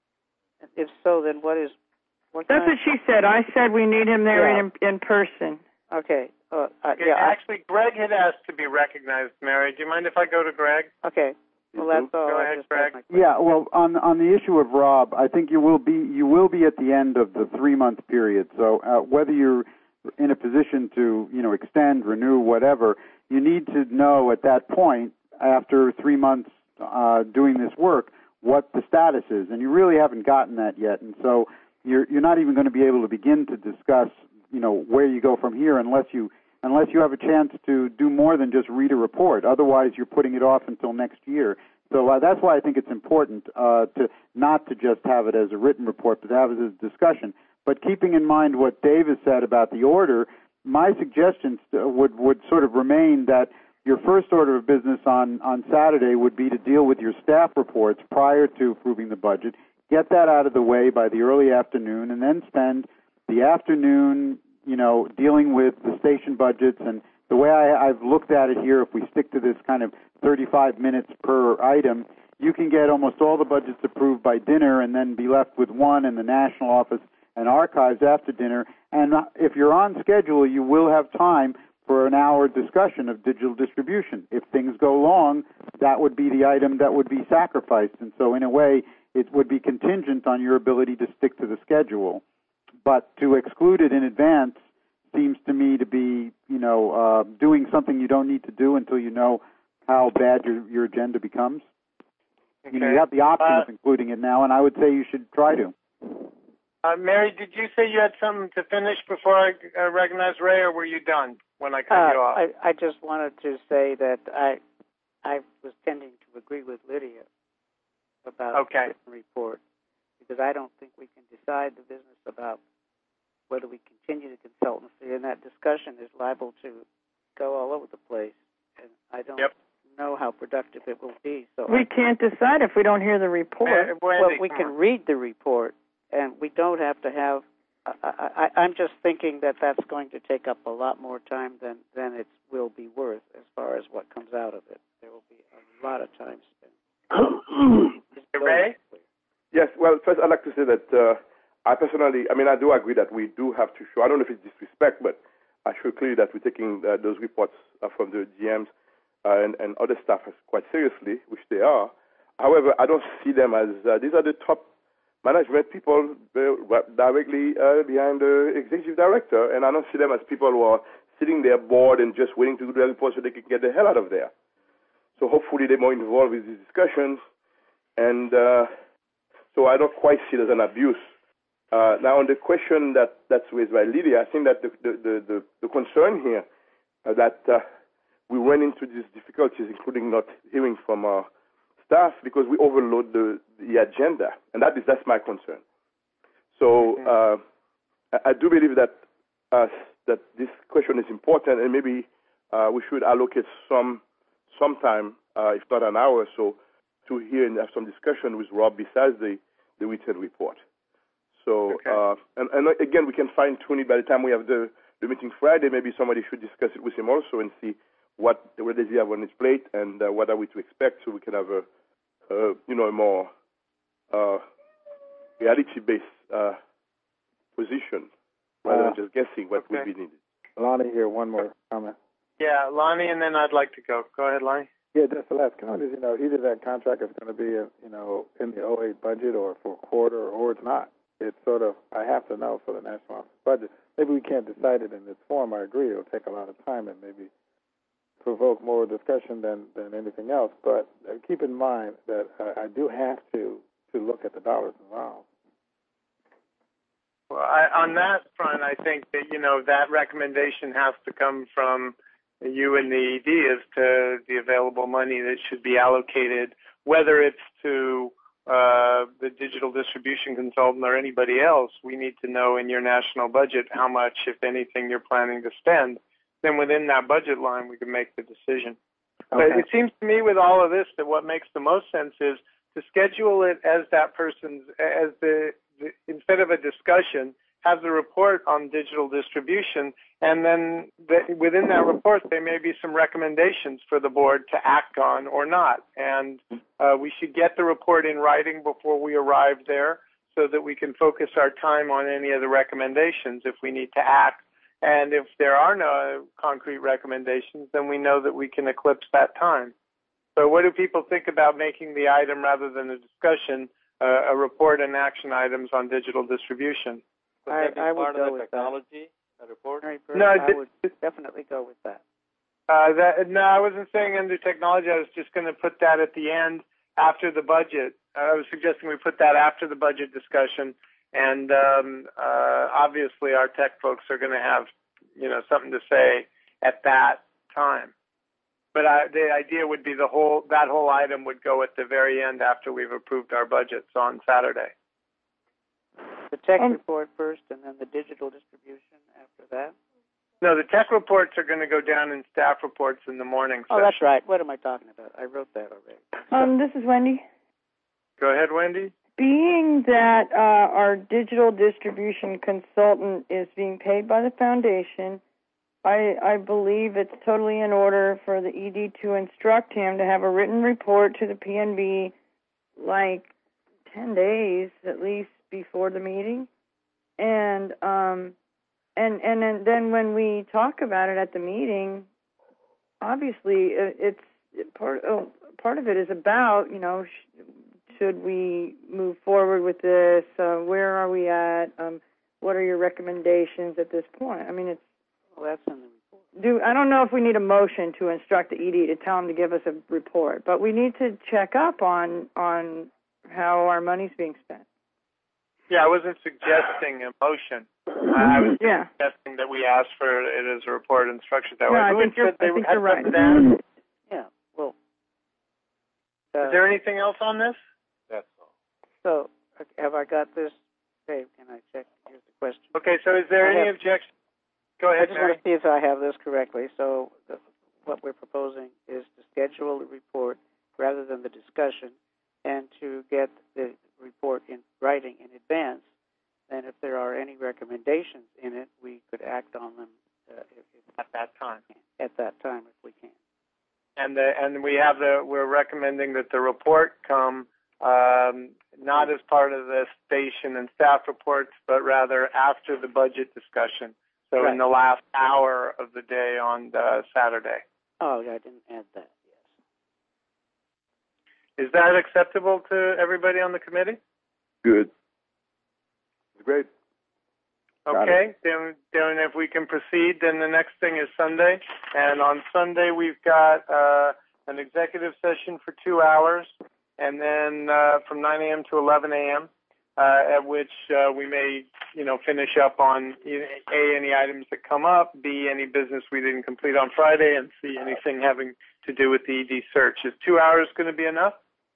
And if so, then what is what? That's kind what she said. I said we need him there yeah. in in person. Okay. Uh, uh, okay yeah. Actually, I, Greg had asked to be recognized. Mary, do you mind if I go to Greg? Okay. Well, that's all. Go ahead, Greg. Yeah, well, on on the issue of Rob, I think you will be you will be at the end of the three month period. So uh, whether you're in a position to you know extend, renew, whatever, you need to know at that point, after three months uh, doing this work, what the status is, and you really haven't gotten that yet. And so you're you're not even going to be able to begin to discuss you know where you go from here unless you unless you have a chance to do more than just read a report. Otherwise, you're putting it off until next year. So uh, that's why I think it's important uh, to not to just have it as a written report, but to have it as a discussion. But keeping in mind what Dave has said about the order, my suggestions would, would sort of remain that your first order of business on, on Saturday would be to deal with your staff reports prior to approving the budget, get that out of the way by the early afternoon, and then spend the afternoon you know, dealing with the station budgets. And the way I, I've looked at it here, if we stick to this kind of thirty-five minutes per item, you can get almost all the budgets approved by dinner and then be left with one in the National Office and Archives after dinner. And if you're on schedule, you will have time for an hour discussion of digital distribution. If things go long, that would be the item that would be sacrificed. And so in a way, it would be contingent on your ability to stick to the schedule. But to exclude it in advance seems to me to be, you know, uh, doing something you don't need to do until you know how bad your, your agenda becomes. Okay. You know, you have the option uh, of including it now, and I would say you should try to. Uh, Mary, did you say you had something to finish before I uh, recognize Ray, or were you done when I cut uh, you off? I, I just wanted to say that I I was tending to agree with Lydia about okay. the written report, because I don't think we can decide the business about whether we continue the consultancy, and that discussion is liable to go all over the place, and I don't yep. know how productive it will be. So we I, can't decide if we don't hear the report. Uh, well, we can read the report, and we don't have to have. I, I, I'm just thinking that that's going to take up a lot more time than than it will be worth as far as what comes out of it. There will be a lot of time spent. Ray? Yes. Well, first I'd like to say that uh, I personally, I mean, I do agree that we do have to show. I don't know if it's disrespect, but I show clearly that we're taking uh, those reports uh, from the G Ms uh, and, and other staff quite seriously, which they are. However, I don't see them as uh, these are the top management people uh, directly uh, behind the executive director, and I don't see them as people who are sitting there bored and just waiting to do their report so they can get the hell out of there. So hopefully they're more involved with these discussions, and uh, so I don't quite see it as an abuse. Uh, now, on the question that, that's raised by Lydia, I think that the, the, the, the, the concern here uh, that uh, we run into these difficulties, including not hearing from our staff because we overload the, the agenda, and that is that's my concern. So uh, I, I do believe that uh, that this question is important, and maybe uh, we should allocate some some time, uh, if not an hour or so, to hear and have some discussion with Rob besides the, the written report. So, okay. uh, and, and again, we can fine tune it by the time we have the, the meeting Friday. Maybe somebody should discuss it with him also and see what what does he have on his plate and uh, what are we to expect, so we can have a Uh, you know, a more uh, reality-based uh, position rather uh, than just guessing what okay. would be needed. Lonnie here, one more comment. Yeah, Lonnie, and then I'd like to go. Go ahead, Lonnie. Yeah, just the last comment is, you know, either that contract is going to be, a, you know, in the oh eight budget or for a quarter or it's not. It's sort of, I have to know for the National Office budget. Maybe we can't decide it in this form. I agree. It'll take a lot of time and maybe provoke more discussion than, than anything else, but uh, keep in mind that uh, I do have to, to look at the dollars involved. Well, I, on that front, I think that, you know, that recommendation has to come from you and the E D as to the available money that should be allocated, whether it's to uh, the digital distribution consultant or anybody else. We need to know in your national budget how much, if anything, you're planning to spend. Then within that budget line, we can make the decision. Okay. But it seems to me with all of this that what makes the most sense is to schedule it as that person's, as the, the instead of a discussion, have the report on digital distribution, and then the, within that report, there may be some recommendations for the board to act on or not. And uh, we should get the report in writing before we arrive there so that we can focus our time on any of the recommendations if we need to act. And if there are no concrete recommendations, then we know that we can eclipse that time. So what do people think about making the item, rather than a discussion, uh, a report and action items on digital distribution? I, I would part go of the with technology, that. A report? No, I would definitely go with that. Uh, that. No, I wasn't saying under technology. I was just going to put that at the end after the budget. I was suggesting we put that after the budget discussion. And um, uh, obviously, our tech folks are going to have, you know, something to say at that time. But I, the idea would be the whole that whole item would go at the very end after we've approved our budgets on Saturday. The tech and, report first, and then the digital distribution after that. No, the tech reports are going to go down in staff reports in the morning. Oh, session. that's right. What am I talking about? I wrote that already. Um, this is Wendy. Go ahead, Wendy. Being that uh, our digital distribution consultant is being paid by the foundation, I, I believe it's totally in order for the E D to instruct him to have a written report to the P N B like ten days at least before the meeting. And um, and and then, then when we talk about it at the meeting, obviously it's part, oh, part of it is about, you know, sh- should we move forward with this? Uh, where are we at? Um, what are your recommendations at this point? I mean, it's well, that's in the report. Do I don't know if we need a motion to instruct the E D to tell him to give us a report, but we need to check up on on how our money's being spent. Yeah, I wasn't suggesting a motion. I was Yeah. suggesting that we ask for it as a report and structured that No, way. I Who think had you're, said they I think had you're right. something to add? Yeah. Well. Uh, Is there anything else on this? That's all. So, uh, have I got this? Dave, can I check? Here's the question. Okay, so is there I any have- objection? Go I ahead, just Mary. want to see if I have this correctly. So, the, what we're proposing is to schedule the report rather than the discussion, and to get the report in writing in advance. And if there are any recommendations in it, we could act on them uh, if, if At that time. at that time if we can. And the, and we have the, we're recommending that the report come um, not as part of the station and staff reports, but rather after the budget discussion. So Right. in the last hour of the day on uh, Saturday. Oh, I didn't add that. Yes. Is that acceptable to everybody on the committee? Good. It's great. Got Okay, then, then if we can proceed, then the next thing is Sunday. And on Sunday, we've got uh, an executive session for two hours, and then uh, from nine a.m. to eleven a.m., uh, at which uh, we may, you know, finish up on A, any items that come up, B, any business we didn't complete on Friday, and C, anything having to do with the E D search. Is two hours going to be enough?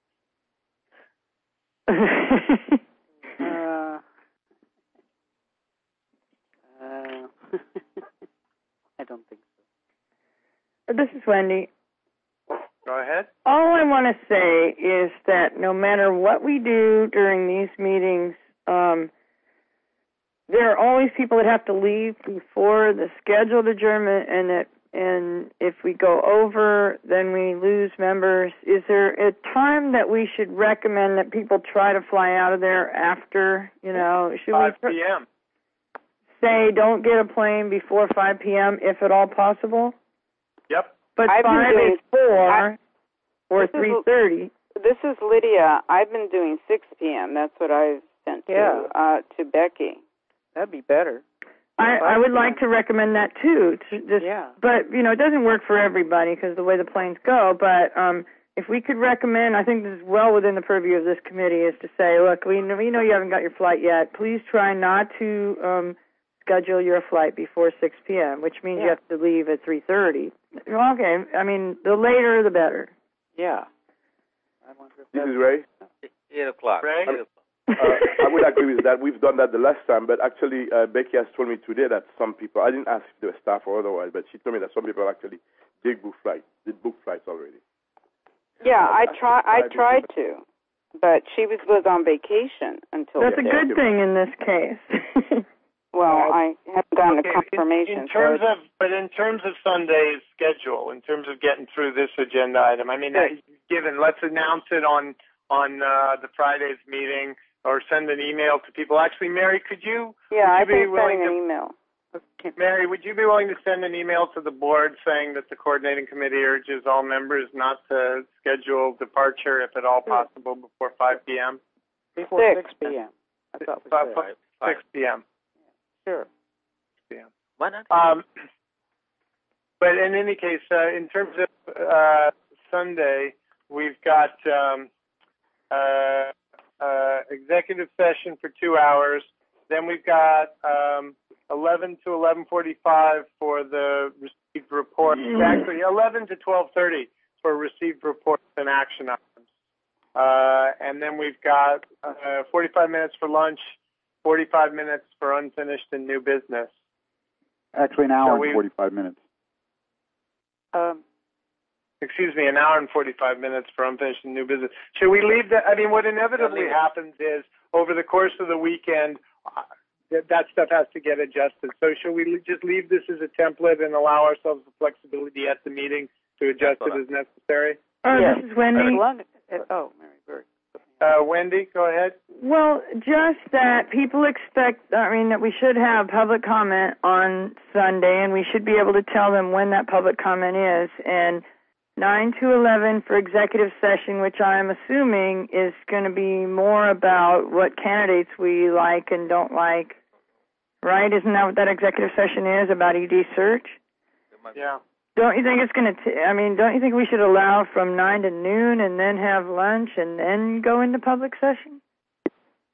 Uh, uh, I don't think so. This is Wendy. Go ahead. All I want to say is that no matter what we do during these meetings, um, there are always people that have to leave before the scheduled adjournment, and that, and if we go over, then we lose members. Is there a time that we should recommend that people try to fly out of there after? You know, should five we p.m. say don't get a plane before five p.m. if at all possible? Yep. But I've been five doing- is four I- or This is- three thirty. This is Lydia. I've been doing six p.m. That's what I've sent Yeah. to uh, to Becky. That'd be better. I, I would like to recommend that too. To just, Yeah. But you know, it doesn't work for everybody because the way the planes go. But um, if we could recommend, I think this is well within the purview of this committee, is to say, look, we know, we know you haven't got your flight yet. Please try not to um, schedule your flight before six p.m., which means you Yeah. have to leave at three thirty. Okay, I mean, the later the better. Yeah. I wonder if This that's- is Ray. Eight o'clock. Ray? Eight o'clock. Uh, I would agree with that. We've done that the last time, but actually uh, Becky has told me today that some people, I didn't ask if they were staff or otherwise, but she told me that some people actually did book flights, did book flights already. Yeah, I try. I I tried to, but she was was on vacation until That's a today. good thing in this case. Well, I haven't gotten Okay, a confirmation. In, in terms so of, but in terms of Sunday's schedule, in terms of getting through this agenda item, I mean, Good. given, let's announce it on on uh, the Friday's meeting, or send an email to people. Actually, Mary, could you? yeah, would I've you be been willing sending to- an email. Mary, would you be willing to send an email to the board saying that the coordinating committee urges all members not to schedule departure, if at all possible, before five p.m.? Before Six. six p.m. I thought we Five, said. five, six p.m. Sure. Why not? Um, but in any case, uh, in terms of uh, Sunday, we've got um, uh, uh, executive session for two hours. Then we've got um, eleven to eleven forty-five for the received reports. Actually, eleven to twelve thirty for received reports and action items. Uh, and then we've got uh, forty-five minutes for lunch, forty-five minutes for unfinished and new business. Actually, an hour So and we- forty-five minutes. Um, Excuse me, an hour and forty-five minutes for unfinished and new business. Should we leave that? I mean, what inevitably leave it. happens is over the course of the weekend, uh, that, that stuff has to get adjusted. So should we le- just leave this as a template and allow ourselves the flexibility at the meeting to adjust That's it what as necessary? Oh, Yes. this is Wendy. as long as, oh, Mary Bird. Uh, Wendy, go ahead. Well, just that people expect, I mean, that we should have public comment on Sunday, and we should be able to tell them when that public comment is. And nine to eleven for executive session, which I'm assuming is going to be more about what candidates we like and don't like, right? Isn't that what that executive session is, about E D search? Yeah. Don't you think it's going to, I mean, don't you think we should allow from nine to noon and then have lunch and then go into public session?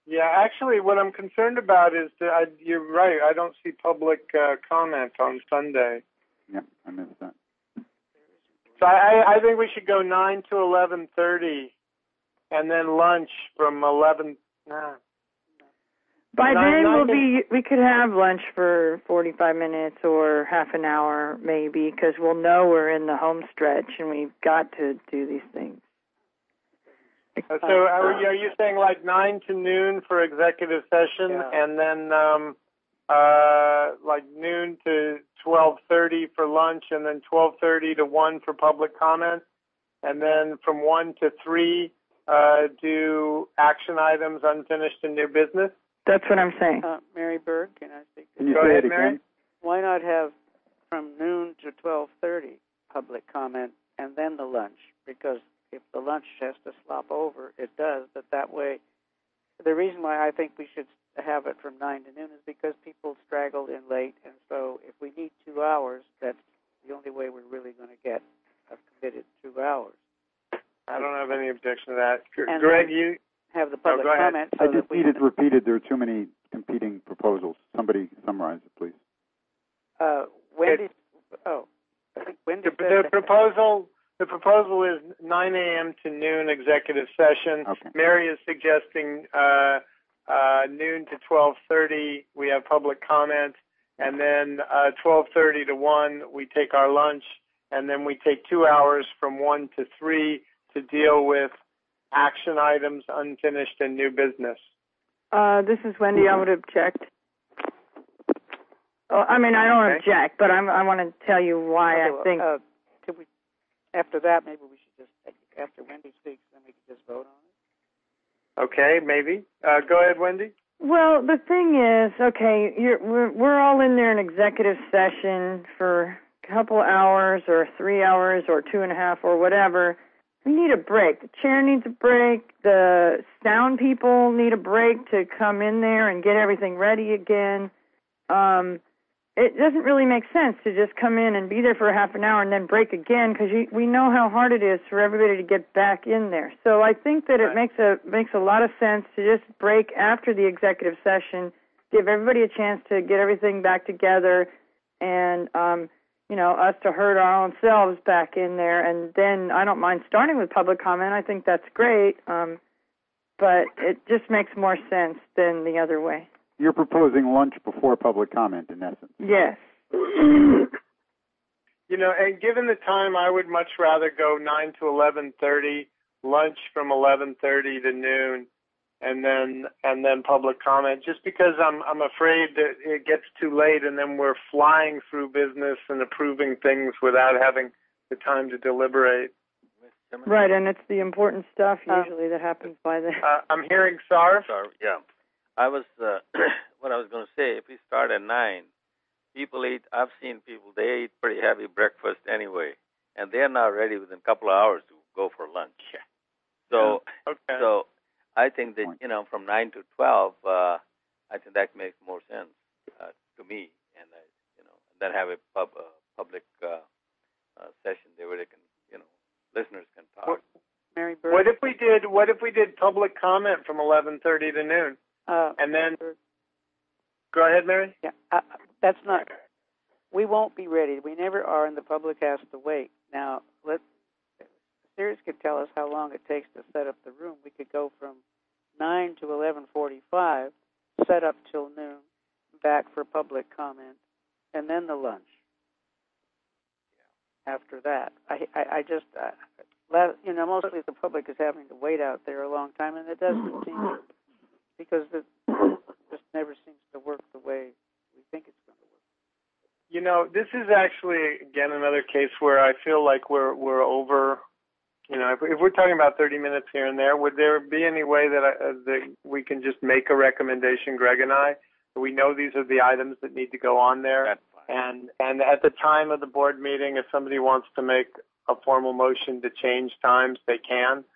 Yeah, actually, what I'm concerned about is that I, you're right. I don't see public uh, comment on Sunday. Yeah, I missed that. So I, I think we should go nine to eleven thirty, and then lunch from eleven. Nah. By Nine- then nine we'll to- be. We could have lunch for forty-five minutes or half an hour, maybe, because we'll know we're in the home stretch and we've got to do these things. Uh, So are, you- are you saying like nine to noon for executive session, Yeah. and then um, uh, like noon to twelve thirty for lunch, and then twelve thirty to one for public comment, and then from one to three uh, do action items, unfinished and new business? That's what I'm saying. Uh, Mary Berg, can I speak to Can you Go say ahead, it Mary. again? Why not have from noon to twelve thirty public comment and then the lunch? Because if the lunch has to slop over, it does. But that way, the reason why I think we should have it from nine to noon is because people straggled in late, and so if we need two hours, that's the only way we're really going to get a committed two hours. I don't have any objection to that. G- And Greg, then- you Have the No, public go ahead. comment. I So just that we need it repeated. There are too many competing proposals. Somebody summarize it, please. Uh, Wendy. Oh, I think Wendy the, said the that- proposal the proposal is nine a.m. to noon executive session. Okay. Mary is suggesting uh, uh, noon to twelve thirty. We have public comment, and then uh, twelve thirty to one we take our lunch, and then we take two hours from one to three to deal with action items, unfinished and new business. Uh, this is Wendy. I would object. Oh, I mean, I don't Okay. object, but I'm, I want to tell you why Okay, I well, think. Uh, could we, after that, maybe we should just, after Wendy speaks, then we can just vote on it. Okay, maybe. Uh, go ahead, Wendy. Well, the thing is, okay, you're, we're we're all in there in executive session for a couple hours or three hours or two and a half or whatever. We need a break. The chair needs a break. The sound people need a break to come in there and get everything ready again. Um, it doesn't really make sense to just come in and be there for a half an hour and then break again, because we know how hard it is for everybody to get back in there. So I think that Right. it makes a makes a lot of sense to just break after the executive session, give everybody a chance to get everything back together, and um, you know, us to herd our own selves back in there. And then I don't mind starting with public comment. I think that's great, um, but it just makes more sense than the other way. You're proposing lunch before public comment, in essence. Yes. You know, and given the time, I would much rather go nine to eleven thirty, lunch from eleven thirty to noon, and then and then public comment. Just because I'm I'm afraid that it gets too late, and then we're flying through business and approving things without having the time to deliberate. Right, and it's the important stuff Uh, usually that happens by then. Uh, I'm hearing Sarv. Sorry, yeah. I was, uh, what I was going to say, if we start at nine, people eat, I've seen people, they eat pretty heavy breakfast anyway, and they're not ready within a couple of hours to go for lunch. So, Okay. so I think that, you know, from nine to twelve, uh, I think that makes more sense uh, to me, and, uh, you know, then have a pub, uh, public uh, uh, session there where they can, you know, listeners can talk. What, Mary Berg. what if we did What if we did public comment from eleven thirty to noon, Uh, and then go ahead, Mary. yeah, uh, that's not. We won't be ready. We never are, and the public has to wait. Now, let Sirius could tell us how long it takes to set up the room. We could go from nine to eleven forty-five, set up till noon, back for public comment, and then the lunch. After that, I, I, I just, uh, let, you know, mostly the public is having to wait out there a long time, and it doesn't seem, because it just never seems to work the way we think it's going to work. You know, this is actually again another case where I feel like we're we're over. You know, if, if we're talking about thirty minutes here and there, would there be any way that, I, uh, that we can just make a recommendation, Greg and I? We know these are the items that need to go on there, That's fine. and and at the time of the board meeting, if somebody wants to make a formal motion to change times, they can.